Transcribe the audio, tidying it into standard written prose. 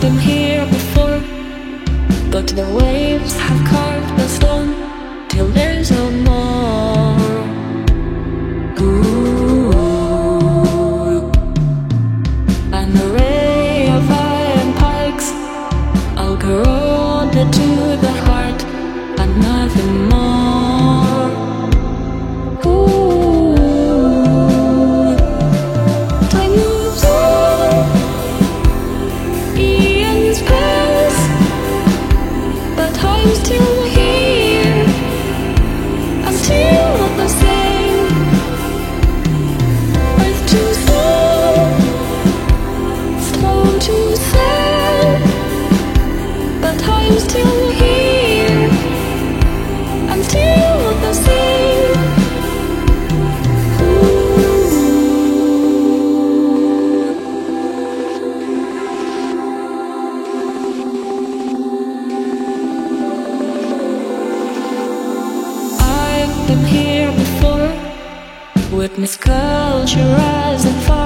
been here before, but the waves have carved the stone till there's no more. Ooh, an array of iron pikes, I'll corrode it to the heart and nothing more. Ooh, time moves on, eons pass, but I'm still here. I'm still not the same. Earth too slow, slow to sail, but I'm still here. I'm still not the same. I've been here before, witnessed culture rise and fall.